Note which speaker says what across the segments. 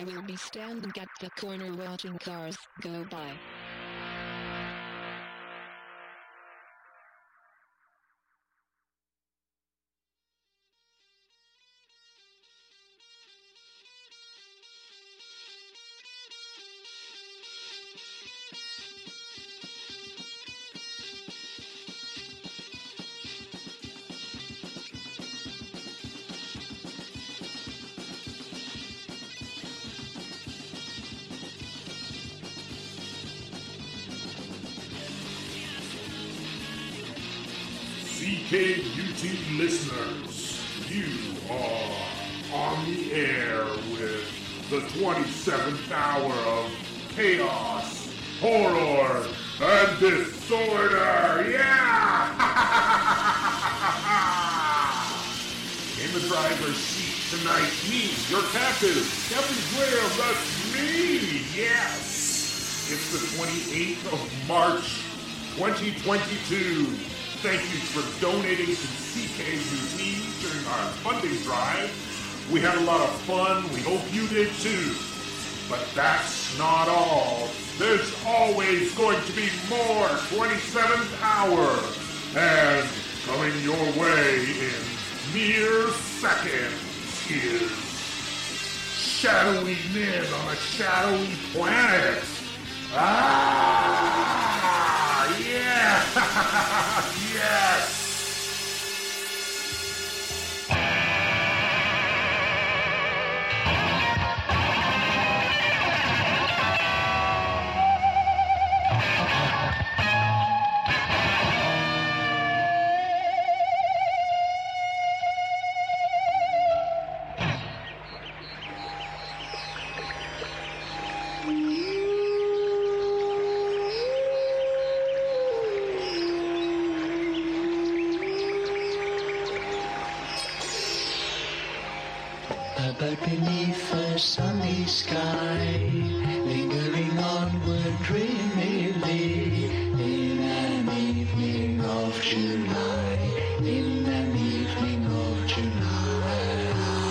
Speaker 1: I will be standing at the corner watching cars go by.
Speaker 2: CKUT listeners, you are on the air with the 27th hour of chaos, horror, and disorder. Yeah! In the driver's seat tonight, me, your captain, Captain Graham, that's me, yes! It's the 28th of March, 2022. Thank you for donating to CKUT during our funding drive. We had a lot of fun. We hope you did too. But that's not all. There's always going to be more 27th hour. And coming your way in mere seconds is shadowy men on a shadowy planet. Yeah! Yes!
Speaker 3: But beneath the sunny sky, lingering onward dreamily, in an evening of July, in an evening of July.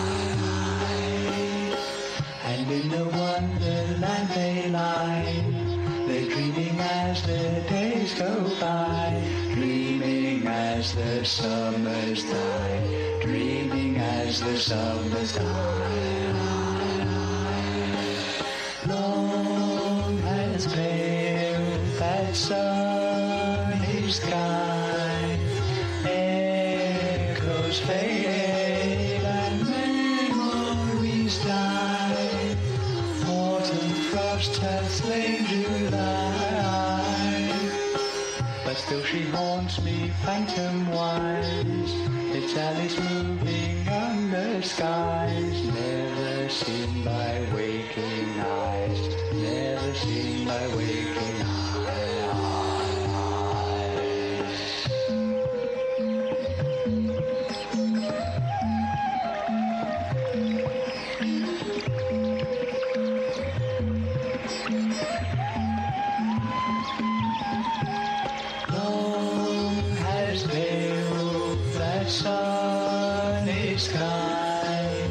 Speaker 3: And in the wonderland they lie, they're dreaming as the days go by, dreaming as the summers die, dreaming as the summers die. Long has veiled that sunny sky, echoes fade and memories die. Autumn frost has slain July, but still she haunts me phantom-wise. It's Alice moving under skies, never seen by waking eyes, never seen by waking eyes. Long has veiled that sunny sky,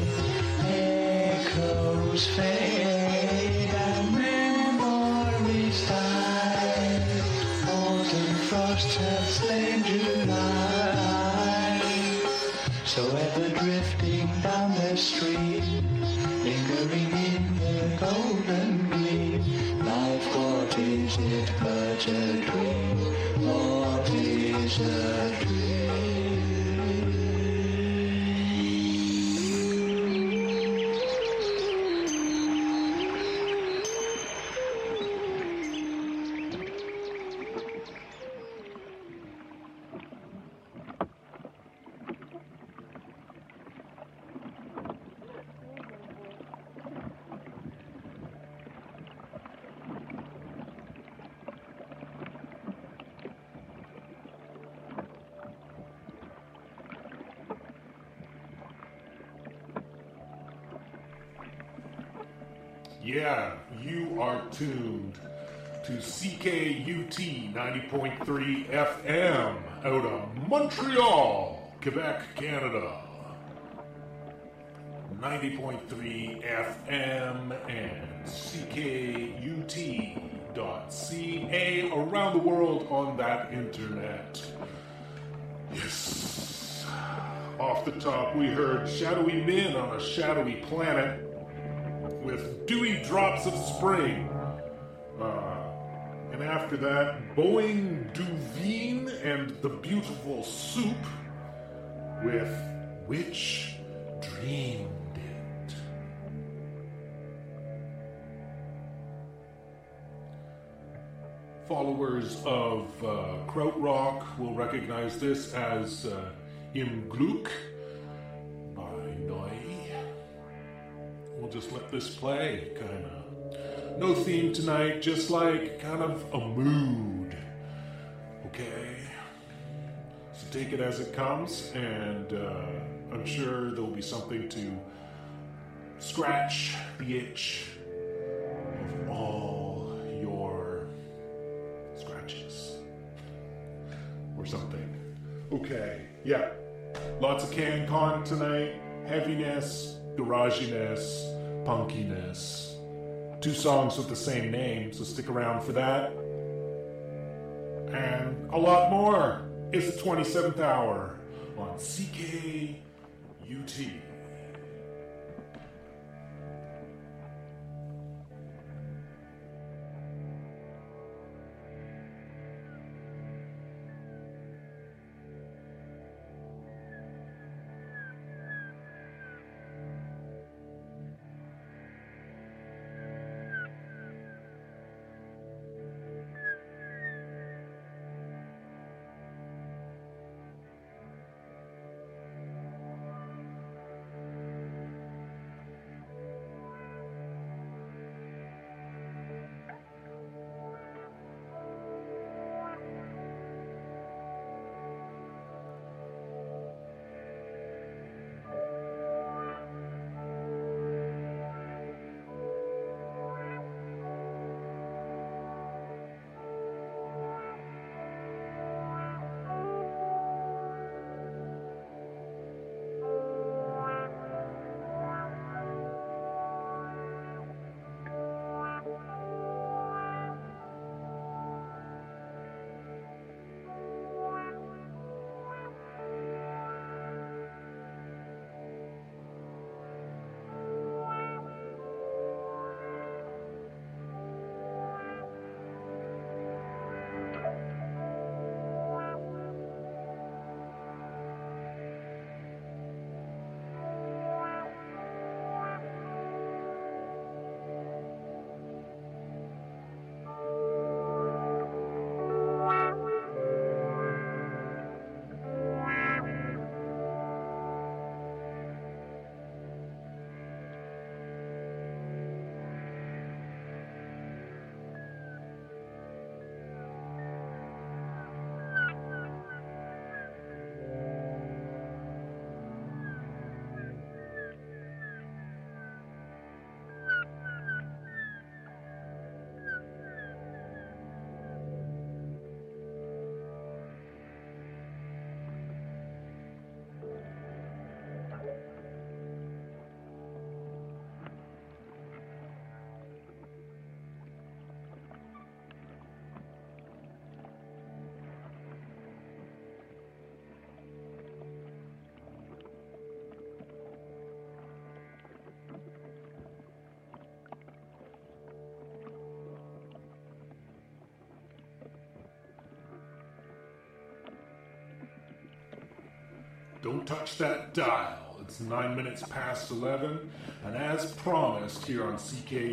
Speaker 3: echoes fade and memories die. Autumn frost has slain July, so ever drifting down the stream, lingering in the golden gleam. Life, what is it but a dream? What is a dream?
Speaker 2: Yeah, you are tuned to CKUT 90.3 FM out of Montreal, Quebec, Canada. 90.3 FM and CKUT.ca around the world on that internet. Yes. Off the top, we heard Shadowy Men on a Shadowy Planet with Dewy Drops of Spring. And after that, Boeing Duveen and the Beautiful Soup with Which Dreamed It. Followers of Krautrock will recognize this as Im Glück by Neu. We'll just let this play, kind of. No theme tonight, just like kind of a mood. Okay? So take it as it comes, and I'm sure there'll be something to scratch the itch of all your scratches. Or something. Okay, yeah. Lots of CanCon tonight. Heaviness, garaginess, punkiness. 2 songs with the same name, so stick around for that. And a lot more. It's the 27th hour on CKUT. Don't touch that dial. It's 9 minutes past 11. And as promised here on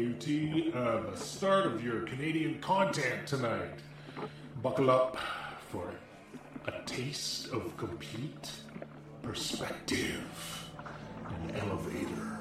Speaker 2: CKUT, the start of your Canadian content tonight. Buckle up for a taste of complete perspective. An elevator.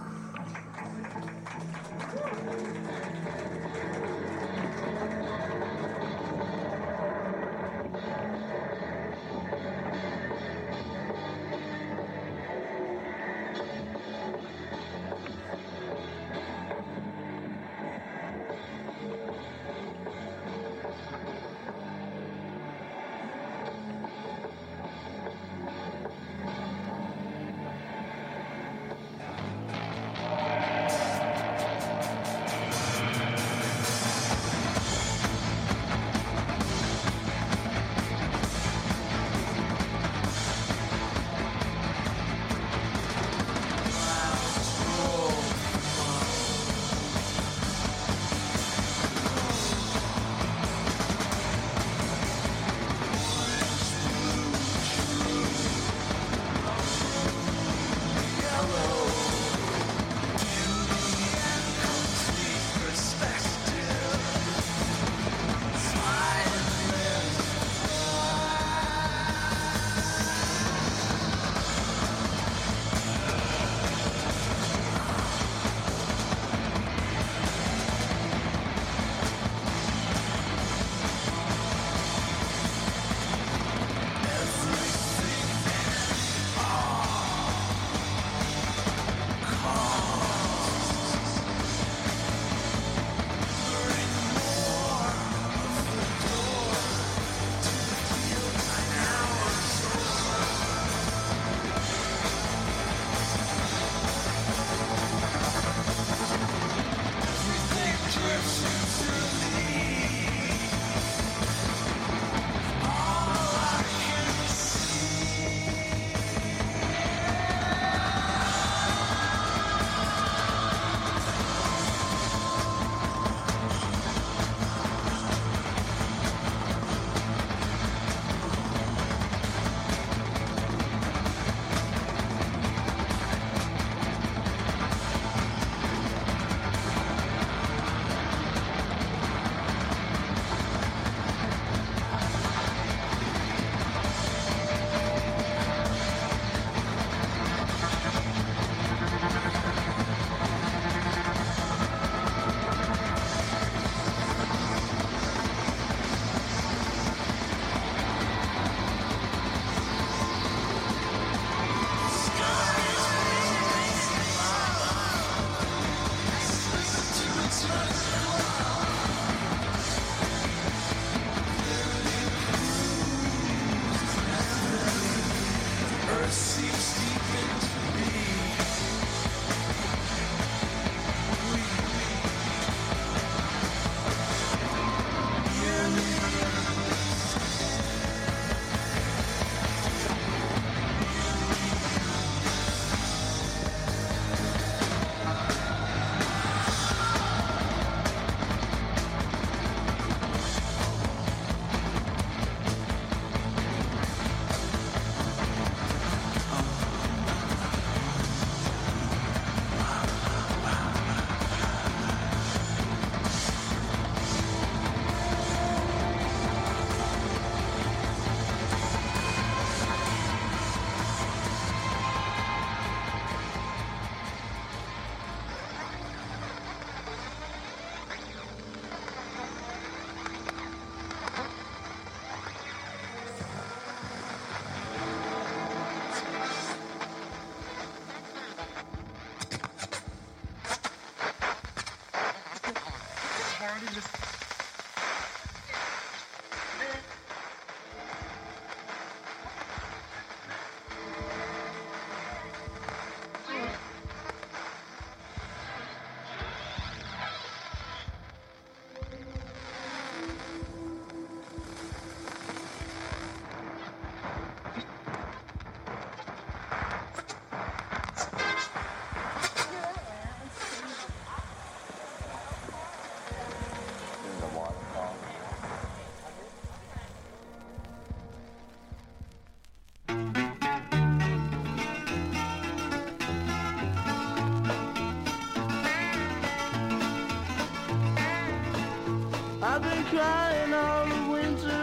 Speaker 4: crying all the winter.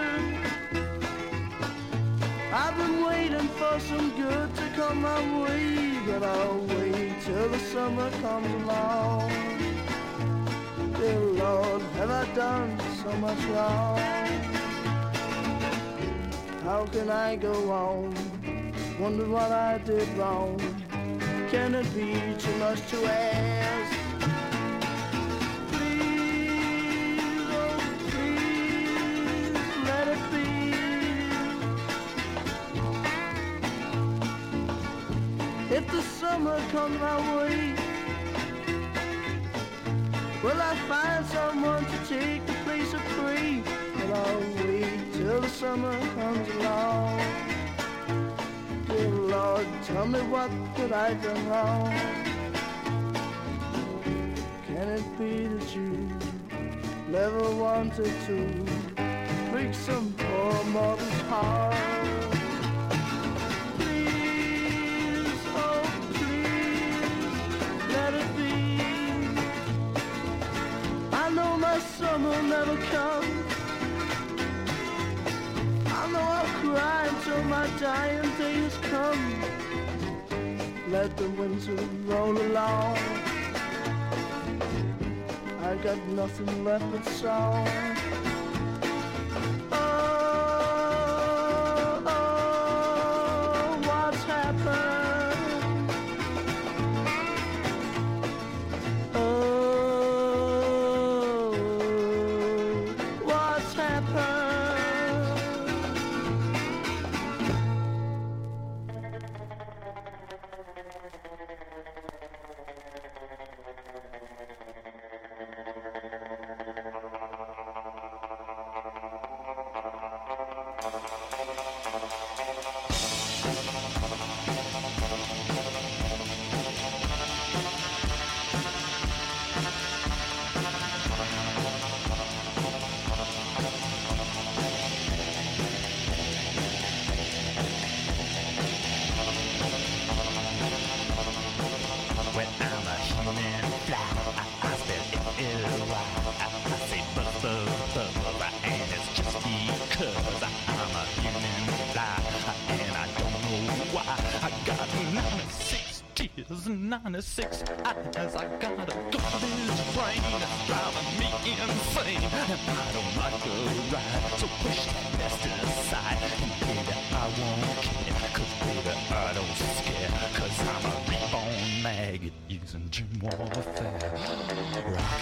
Speaker 4: I've been waiting for some good to come my way, but I'll wait till the summer comes along. Dear Lord, have I done so much wrong? How can I go on? Wonder what I did wrong. Can it be too much to ask? Please, oh please, let it be. If the summer comes my way, will I find someone to take the place of free? But I'll wait till the summer comes along. Dear Lord, tell me what could I have done wrong? Can it be that you never wanted to break some poor mortal's heart? Please, oh please, let it be. I know my summer never comes. I know I'll cry until my dying days come. Let the winter roll along. I got nothing left but song. Oh, oh, what's happened? Oh, what's happened?
Speaker 5: When I'm a human fly, I spell L-Y. I say buzz, and it's just because I'm a human fly, and I don't know why. I got 96 tears and 96 eyes. I got a garbage brain that's driving me insane, and I don't like the ride, so push that mess to the side. And baby, I won't care, cause baby, I don't scare, cause I'm a reborn maggot using gym warfare. Rock.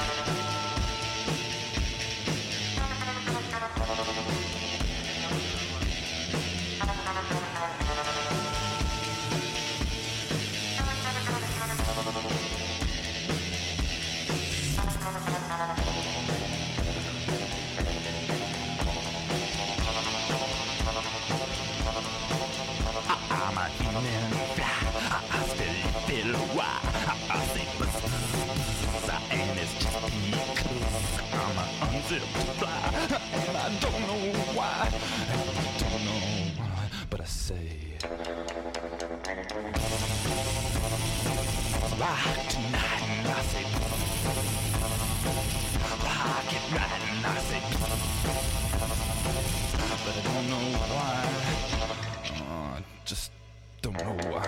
Speaker 5: I'm a human fly, I still feel why. I say buzz, and it's just because I'm an unzipped fly, and I don't know why, but I say rock tonight, and I say rock it right, and I say, but I don't know why. Just don't know why.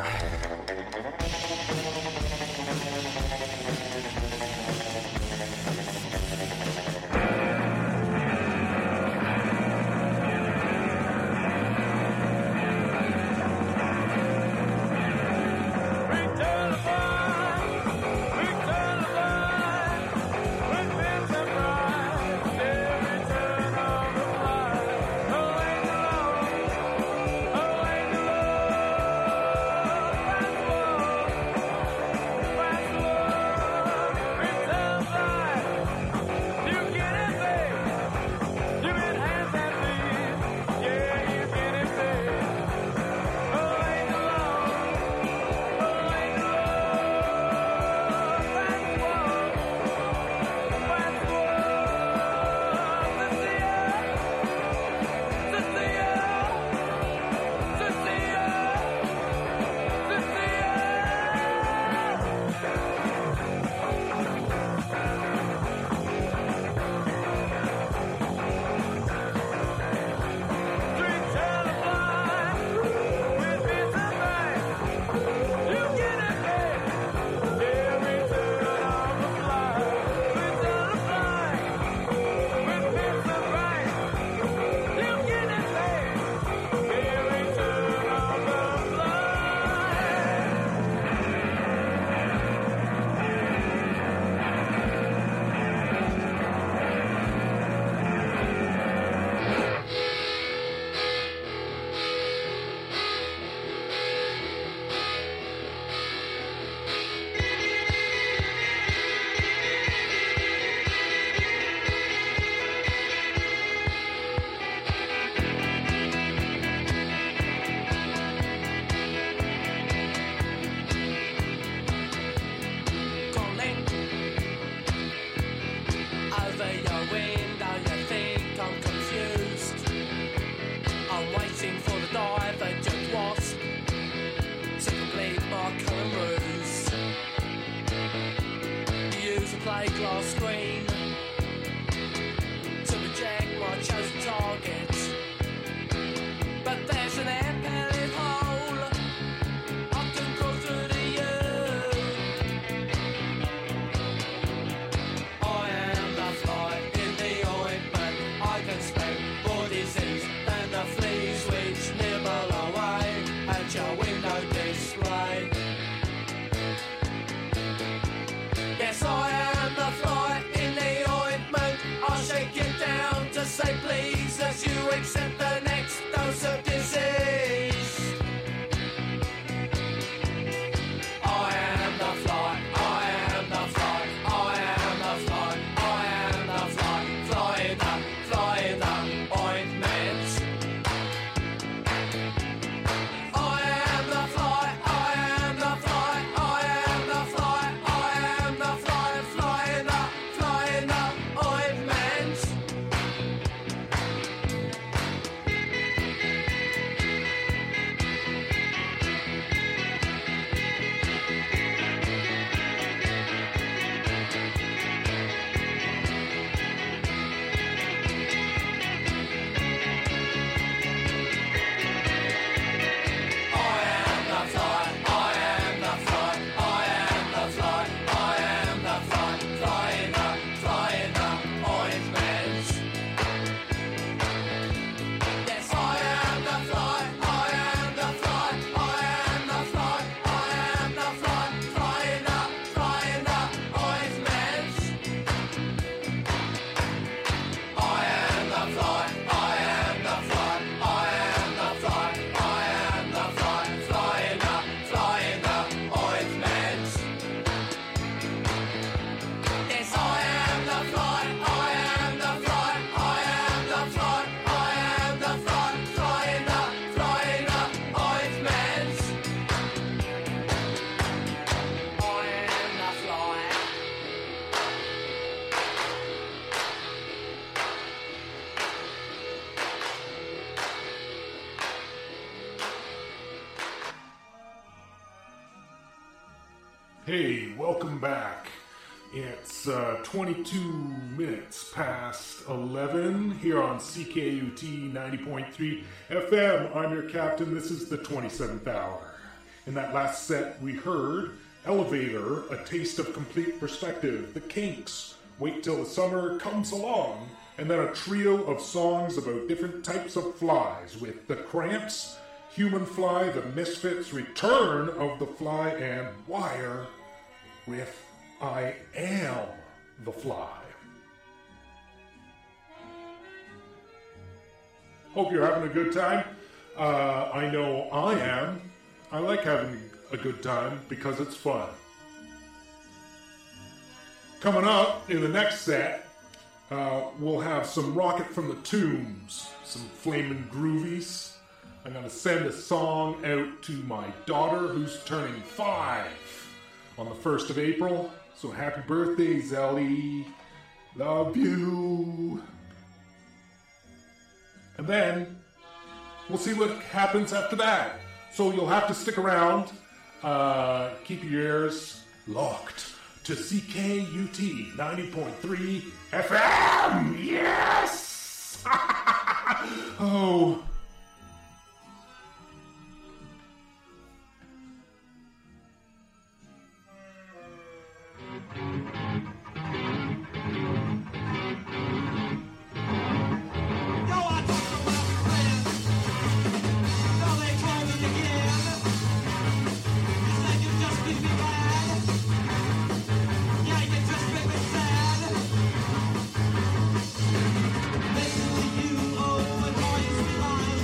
Speaker 6: display glass screen to project my chosen target. But there's an air pellet hole often closer to you. I am the fly in the ointment. I can smell more disease than the fleas which nibble away at your window display. Yes, I am the fly in the ointment. I'll shake you down to say please as you accept the next dose of disease. I am the fly, I am the fly, I am the fly, I am the fly, fly in the ointment. I am the fly, I am the fly, I am the fly, I am the fly, fly in the ointment.
Speaker 2: Hey, welcome back. It's 22 minutes past 11 here on CKUT 90.3 FM. I'm your captain. This is the 27th hour. In that last set, we heard Elevator, A Taste of Complete Perspective, The Kinks, Wait Till the Summer Comes Along, and then a trio of songs about different types of flies with The Cramps, Human Fly, The Misfits, Return of the Fly, and Wire with I Am the Fly. Hope you're having a good time. I know I am. I like having a good time because it's fun. Coming up in the next set, we'll have some Rocket from the Tombs, some Flamin' Groovies. I'm going to send a song out to my daughter who's turning 5 on the 1st of April. So happy birthday, Zelly. Love you. And then we'll see what happens after that. So you'll have to stick around. Keep your ears locked to CKUT 90.3 FM. Yes! Oh.
Speaker 7: Maybe you, oh, and all you behind.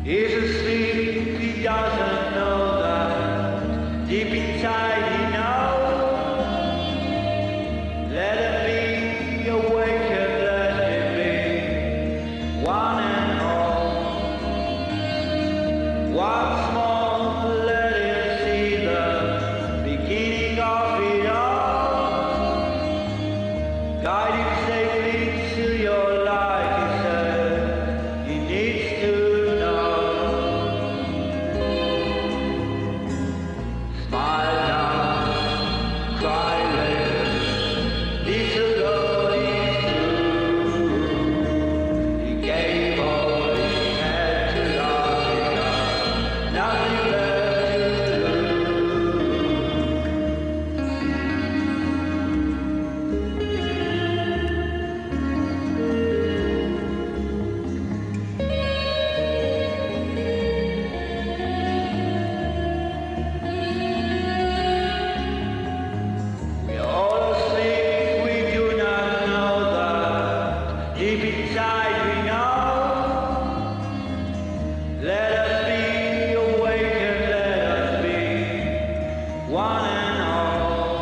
Speaker 3: He's asleep, he doesn't know that. Deep inside he knows. Let him be awake and let him be one and all. Once more, let him see the beginning of it all. Guide him safely to your life, he said. He needs to know. Smile now, cry later. This alone is true. He gave all he had to love, he got nothing left to We're all asleep, we do not know that. Deep inside we know. Let us be awake and let us be one and all.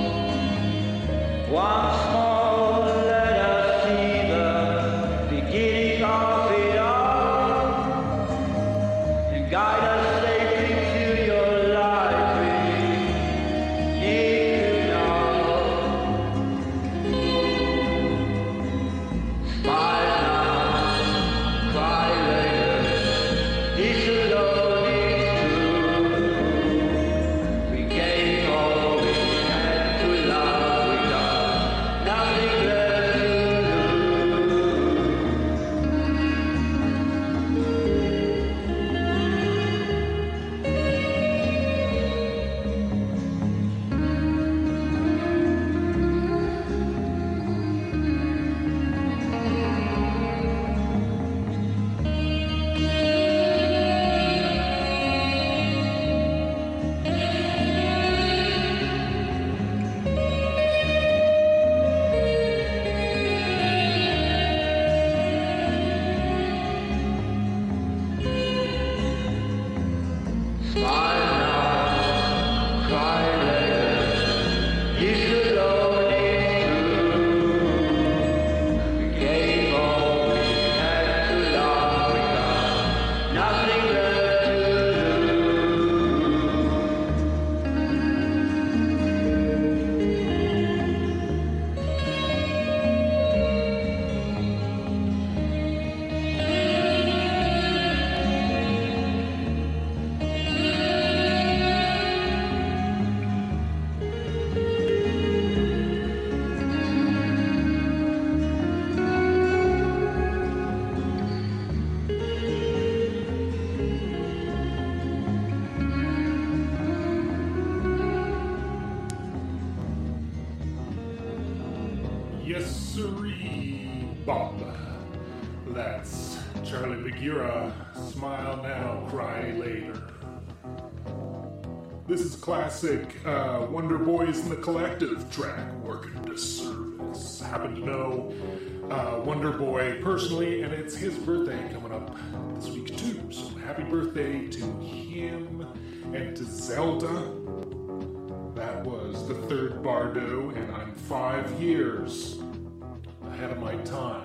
Speaker 3: Once more, let us see the beginning of it all. And guide us safely to your life. We need to know. Smile now, cry later. This alone is true. We gave all we had to love. We got nothing left to Smile now, cry later. This alone is true. We gave all we had to love. We got nothing left to
Speaker 2: Yes, sirree, Bob. That's Charlie Bagheera. Smile now, cry later. This is classic Wonder Boys and the Collective track, Working to Service. Happen to know Wonder Boy personally, and it's his birthday coming up this week too. So happy birthday to him and to Zelda. That was the third Bardo, and I'm 5 years ahead of my time.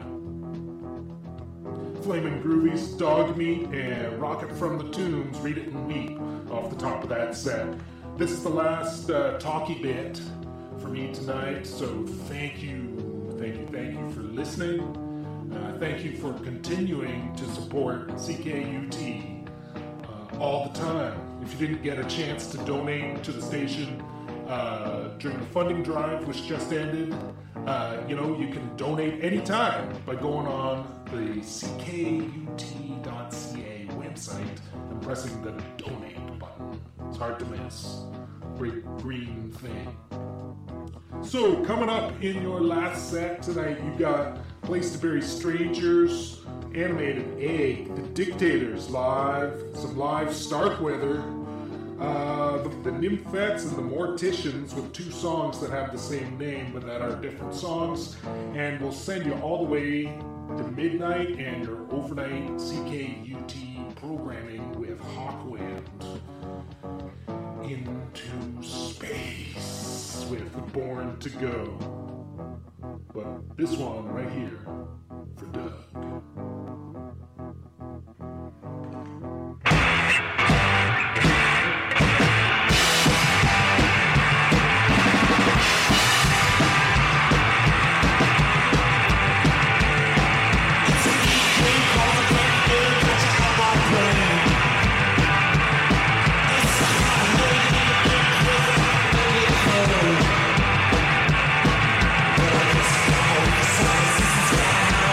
Speaker 2: Flamin' Groovies, Dog Meat, and Rocket from the Tombs, Read It and Weep off the top of that set. This is the last talky bit for me tonight, so thank you for listening. Thank you for continuing to support CKUT all the time. If you didn't get a chance to donate to the station during the funding drive, which just ended, you can donate anytime by going on the ckut.ca website and pressing the donate button. It's hard to miss. Great green thing. So, coming up in your last set tonight, you got Place to Bury Strangers, Animated Egg, The Dictators live, some live Starkweather, the Nymphettes and the Morticians with 2 songs that have the same name but that are different songs, and we'll send you all the way to midnight and your overnight CKUT programming with Hawkwind into space with Born to Go. But this one right here for Doug.
Speaker 6: This is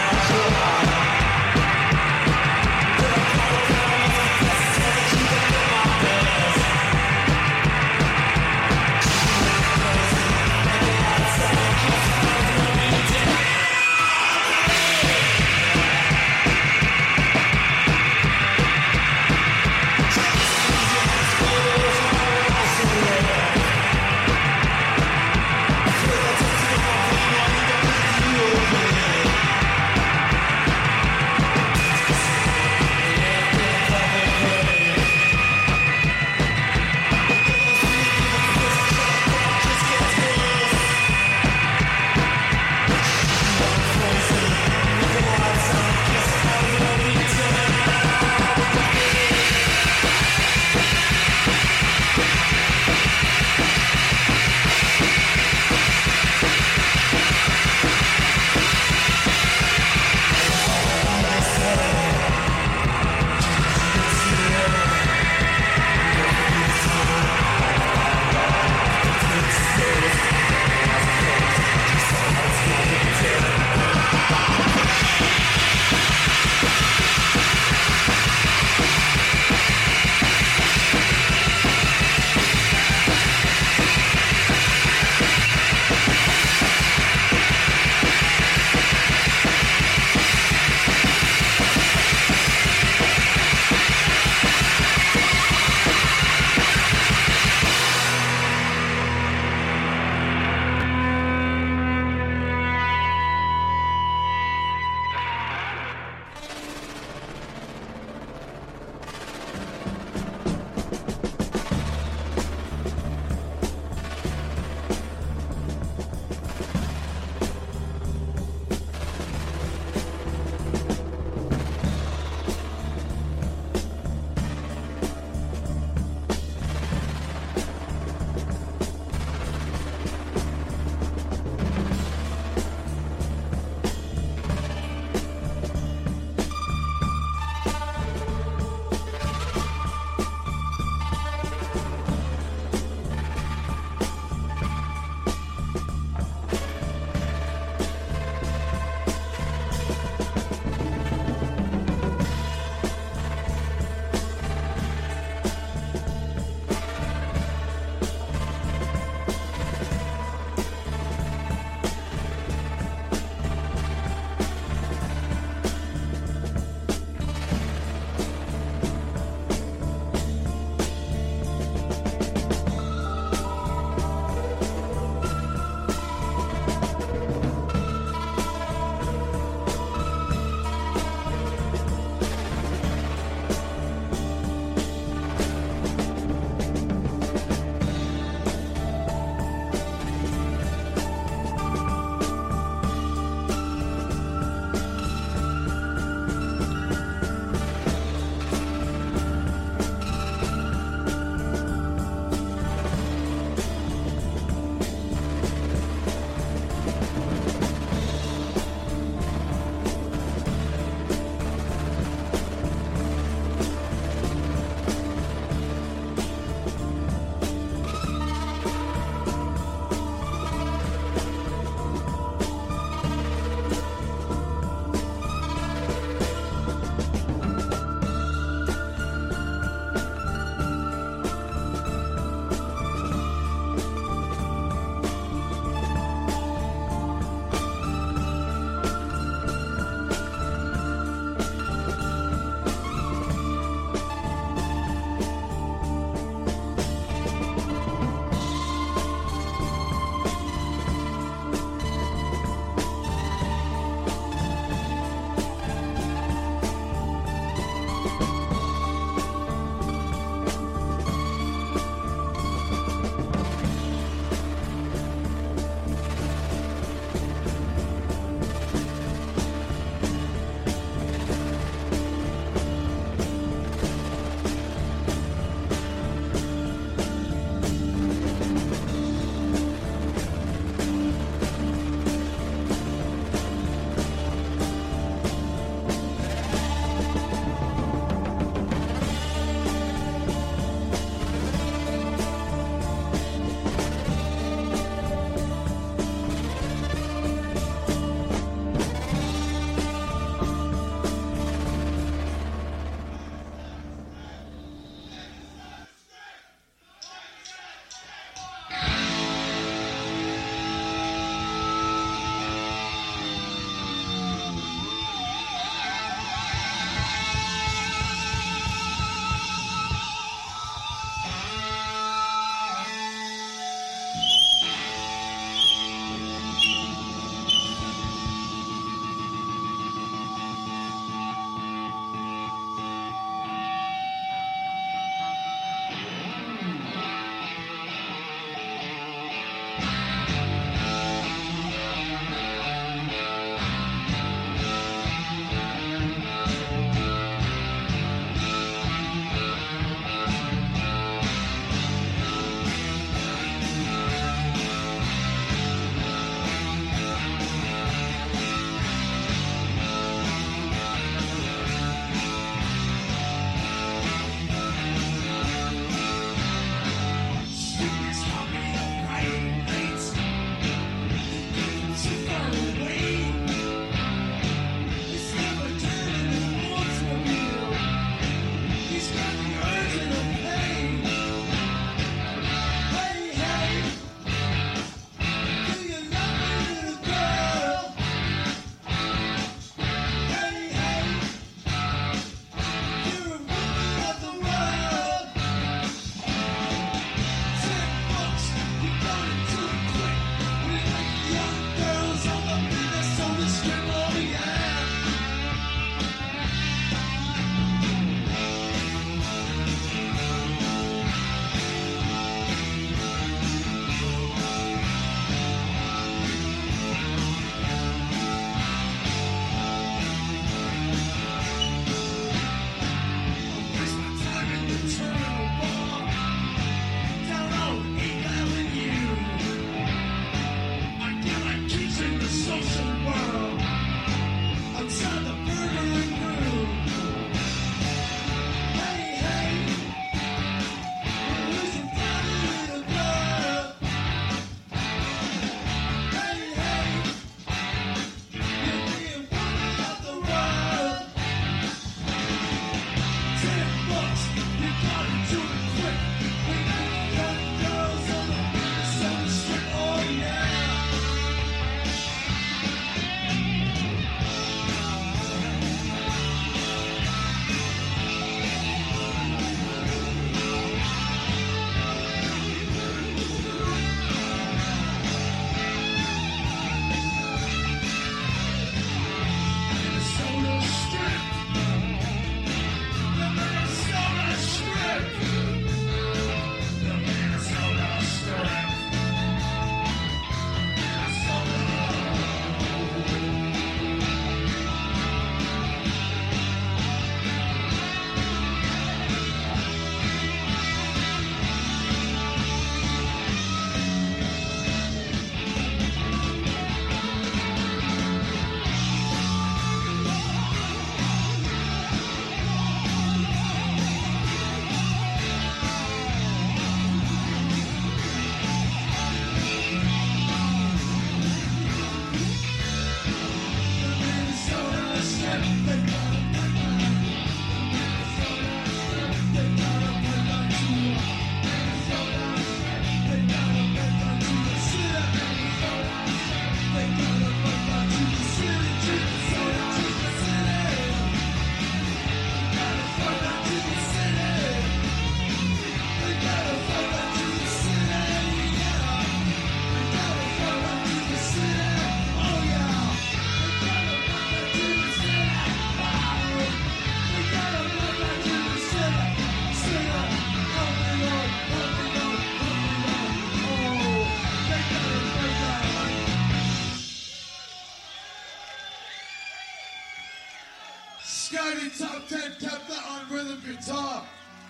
Speaker 7: Scotty Top 10 kept that on rhythm guitar.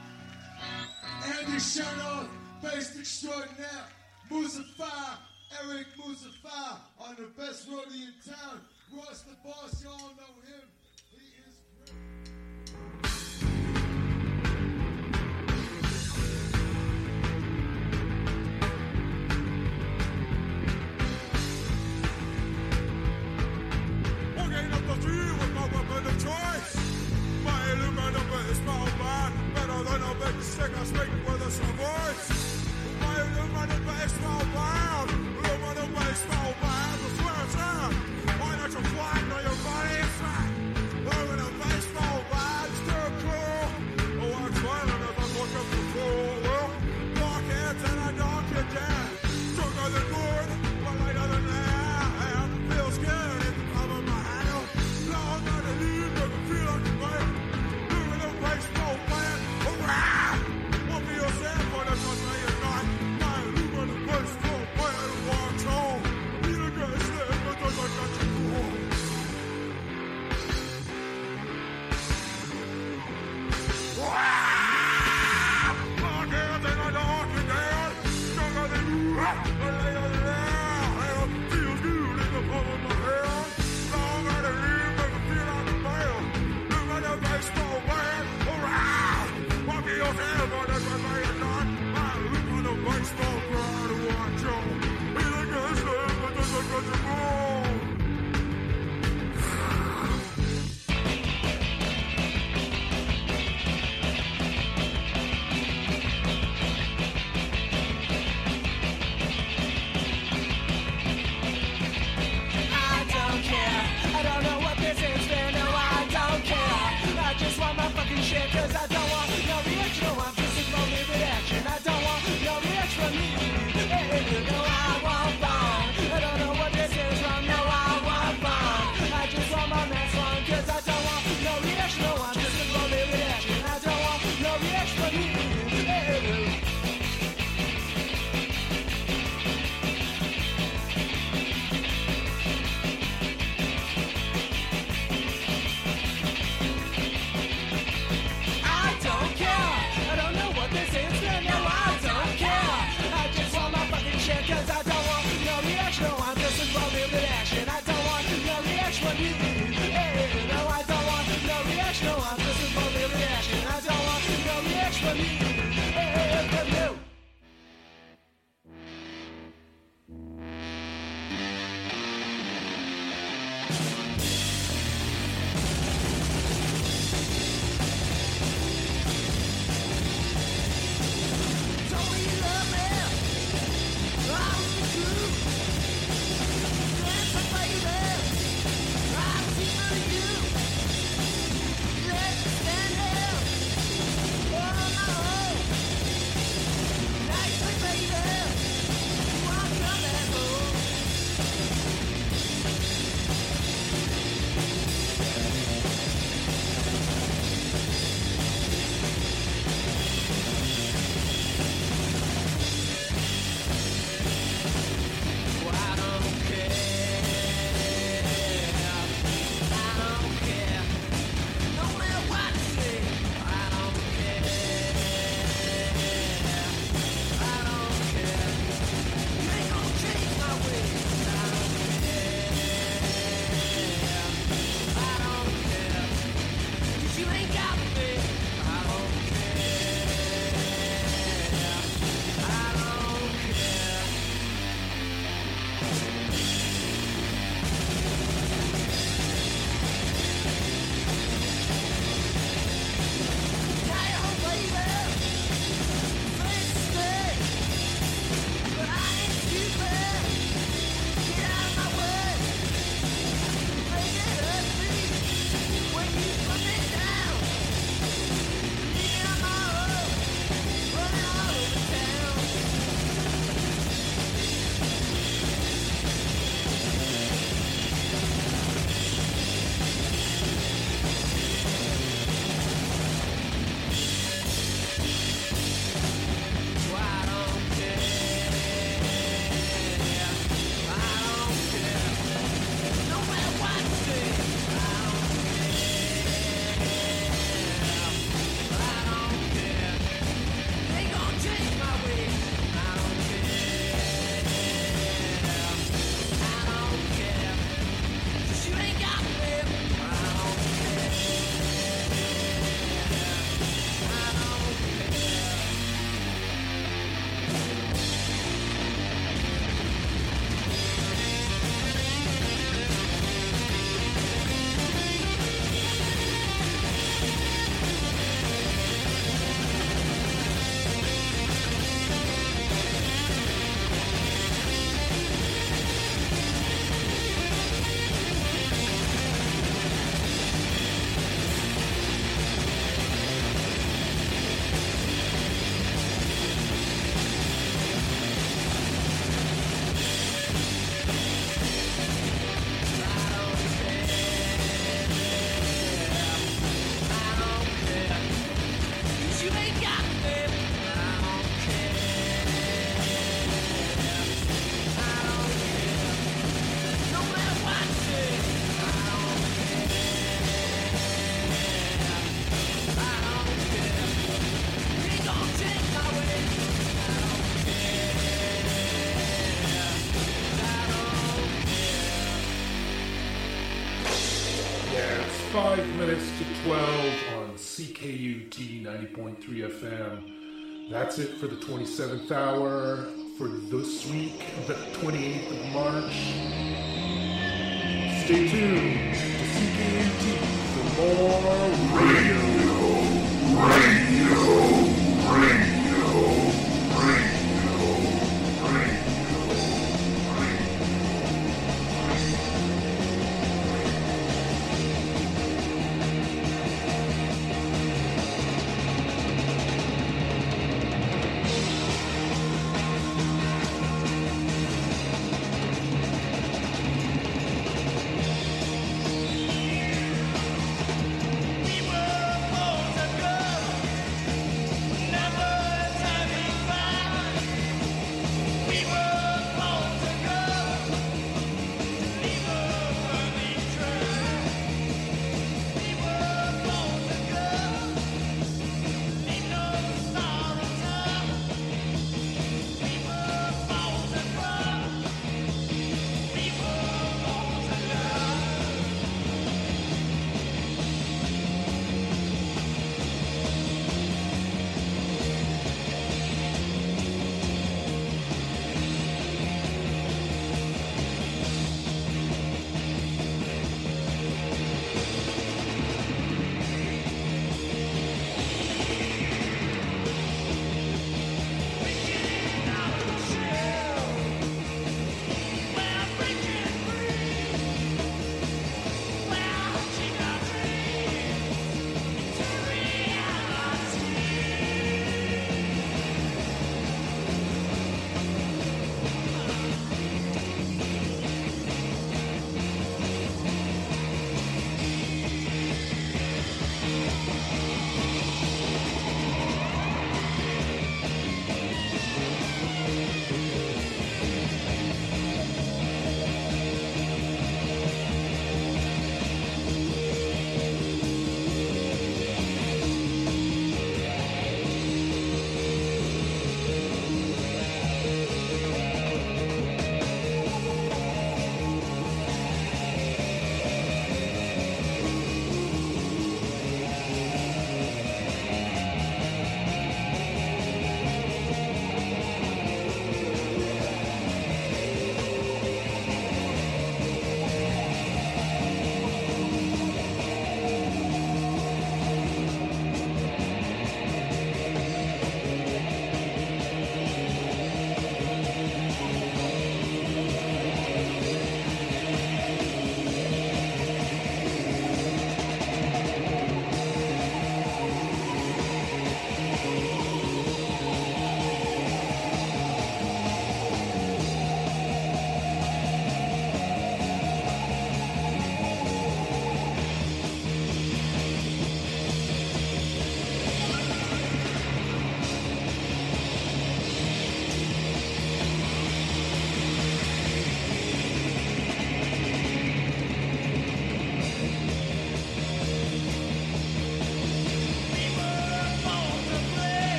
Speaker 7: Andy Chernoff, bass extraordinaire. Muzaffar, Eric Muzaffar, on the best roadie in town. Ross the Boss, y'all know him. He is great.
Speaker 8: Walking up the street with my weapon of choice. My illuminator is my old man. Better than a big stick, I speak with a strong voice. My illuminator is my old man. Illuminator is my old man. I swear it's on. Why don't you fly? Know your body is fat.
Speaker 2: to 12 on CKUT 90.3 FM. That's it for the 27th hour for this week, the 28th of March. Stay tuned to CKUT for more radio.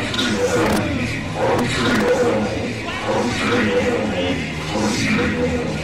Speaker 9: Country